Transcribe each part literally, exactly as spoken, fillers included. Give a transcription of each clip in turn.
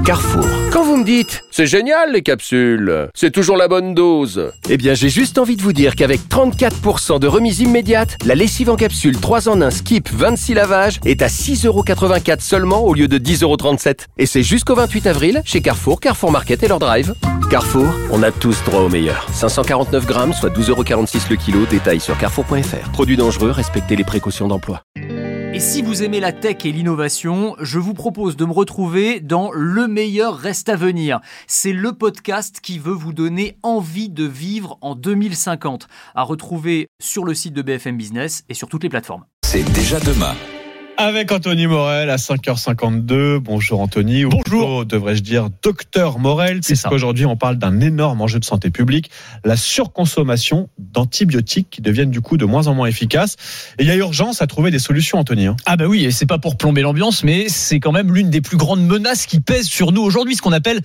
Carrefour. Quand vous me dites « C'est génial les capsules, c'est toujours la bonne dose », eh bien j'ai juste envie de vous dire qu'avec trente-quatre pour cent de remise immédiate, la lessive en capsule trois en un Skip vingt-six lavages est à six euros quatre-vingt-quatre seulement au lieu de dix euros trente-sept. Et c'est jusqu'au vingt-huit avril chez Carrefour, Carrefour Market et leur drive. Carrefour, on a tous droit au meilleur. cinq cent quarante-neuf grammes, soit douze euros quarante-six le kilo. Détail sur carrefour point f r. Produits dangereux, respectez les précautions d'emploi. Et si vous aimez la tech et l'innovation, je vous propose de me retrouver dans Le meilleur reste à venir. C'est le podcast qui veut vous donner envie de vivre en deux mille cinquante. À retrouver sur le site de B F M Business et sur toutes les plateformes. C'est déjà demain. Avec Anthony Morel à cinq heures cinquante-deux. Bonjour Anthony. Ou Bonjour. Devrais-je dire docteur Morel. C'est ça. Qu'aujourd'hui on parle d'un énorme enjeu de santé publique, la surconsommation d'antibiotiques qui deviennent du coup de moins en moins efficaces. Et il y a urgence à trouver des solutions, Anthony. Hein. Ah bah oui, et c'est pas pour plomber l'ambiance, mais c'est quand même l'une des plus grandes menaces qui pèsent sur nous aujourd'hui, ce qu'on appelle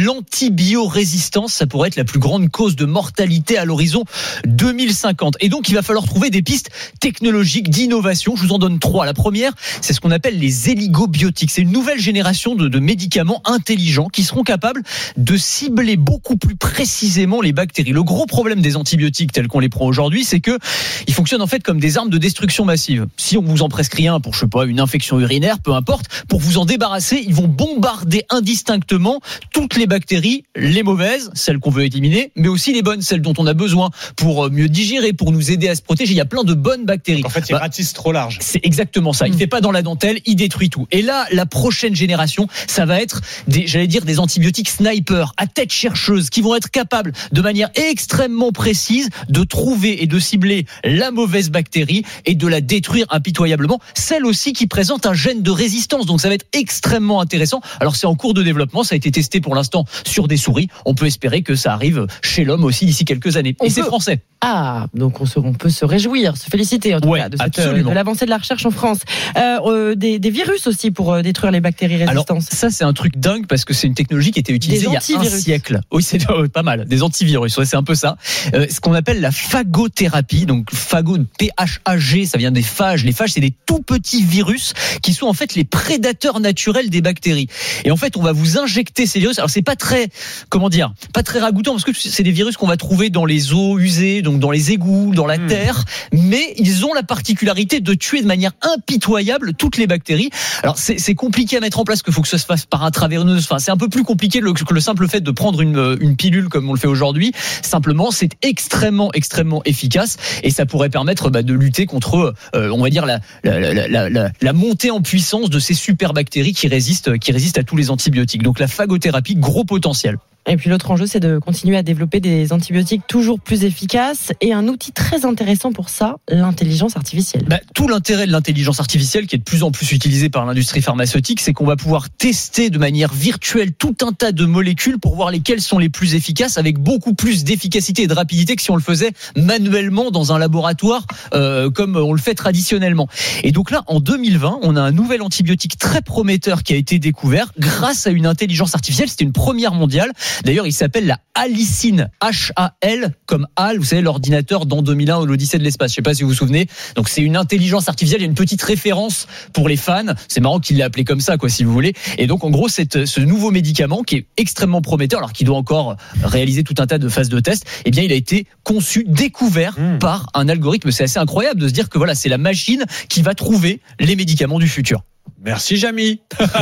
l'antibiorésistance. Ça pourrait être la plus grande cause de mortalité à l'horizon deux mille cinquante. Et donc il va falloir trouver des pistes technologiques d'innovation. Je vous en donne trois. La première, c'est ce qu'on appelle les héligobiotiques. C'est une nouvelle génération de, de médicaments intelligents qui seront capables de cibler beaucoup plus précisément les bactéries. Le gros problème des antibiotiques tels qu'on les prend aujourd'hui, c'est que ils fonctionnent en fait comme des armes de destruction massive. Si on vous en prescrit un pour, je sais pas, une infection urinaire, peu importe, pour vous en débarrasser, ils vont bombarder indistinctement toutes les bactéries, les mauvaises, celles qu'on veut éliminer, mais aussi les bonnes, celles dont on a besoin pour mieux digérer, pour nous aider à se protéger. Il y a plein de bonnes bactéries. Donc en fait, il bah, ratisse trop large. C'est exactement ça. Il fait pas dans la dentelle, il détruit tout. Et là, la prochaine génération, ça va être des, j'allais dire, des antibiotiques snipers à tête chercheuse qui vont être capables de manière extrêmement précise de trouver et de cibler la mauvaise bactérie et de la détruire impitoyablement. Celle aussi qui présente un gène de résistance. Donc ça va être extrêmement intéressant. Alors c'est en cours de développement, ça a été testé pour l'instant sur des souris. On peut espérer que ça arrive chez l'homme aussi d'ici quelques années. On et peut... c'est français. Ah, donc on, se, on peut se réjouir, se féliciter en tout ouais, cas de, cette, de l'avancée de la recherche en France. Euh, euh, des, des virus aussi pour euh, détruire les bactéries résistantes. Alors ça c'est un truc dingue parce que c'est une technologie qui était utilisée il y a un siècle. Oui, c'est euh, pas mal. Des antivirus, ouais, c'est un peu ça. Euh, ce qu'on appelle la phagothérapie. Donc phago, P H A G, ça vient des phages. Les phages, c'est des tout petits virus qui sont en fait les prédateurs naturels des bactéries. Et en fait, on va vous injecter ces virus. Alors c'est pas très, comment dire, pas très ragoûtant parce que c'est des virus qu'on va trouver dans les eaux usées, donc dans les égouts, dans la mmh. terre, mais ils ont la particularité de tuer de manière impitoyable toutes les bactéries. Alors c'est, c'est compliqué à mettre en place, qu'il faut que ça se fasse par intraveineuse. Enfin, c'est un peu plus compliqué que le simple fait de prendre une, une pilule comme on le fait aujourd'hui. Simplement, c'est extrêmement, extrêmement efficace et ça pourrait permettre bah, de lutter contre, euh, on va dire, la, la, la, la, la, la montée en puissance de ces super bactéries qui résistent, qui résistent à tous les antibiotiques. Donc la phagothérapie, gros potentiel. Et puis l'autre enjeu, c'est de continuer à développer des antibiotiques toujours plus efficaces et un outil très intéressant pour ça, l'intelligence artificielle. Bah, tout l'intérêt de l'intelligence artificielle qui est de plus en plus utilisée par l'industrie pharmaceutique, c'est qu'on va pouvoir tester de manière virtuelle tout un tas de molécules pour voir lesquelles sont les plus efficaces avec beaucoup plus d'efficacité et de rapidité que si on le faisait manuellement dans un laboratoire euh, comme on le fait traditionnellement. Et donc là, en deux mille vingt, on a un nouvel antibiotique très prometteur qui a été découvert grâce à une intelligence artificielle. C'était une première mondiale. D'ailleurs, il s'appelle la Halicine, H A L, comme H A L, vous savez, l'ordinateur dans deux mille un ou l'Odyssée de l'espace. Je ne sais pas si vous vous souvenez. Donc, c'est une intelligence artificielle. Il y a une petite référence pour les fans. C'est marrant qu'il l'ait appelé comme ça, quoi, si vous voulez. Et donc, en gros, cette, ce nouveau médicament qui est extrêmement prometteur, alors qu'il doit encore réaliser tout un tas de phases de test, eh bien, il a été conçu, découvert mmh. par un algorithme. C'est assez incroyable de se dire que voilà, c'est la machine qui va trouver les médicaments du futur. Merci Jamy.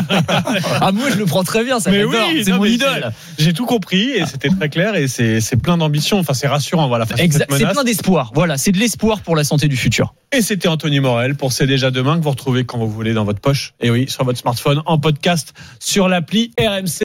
Ah moi je le prends très bien, ça mais j'adore. Oui, c'est non, mon idole. J'ai, j'ai tout compris et c'était très clair et c'est, c'est plein d'ambition. Enfin c'est rassurant, voilà. Face exact. C'est plein d'espoir. Voilà, c'est de l'espoir pour la santé du futur. Et c'était Anthony Morel pour C'est déjà demain que vous retrouvez quand vous voulez dans votre poche. Et oui, sur votre smartphone, en podcast, sur l'appli R M C.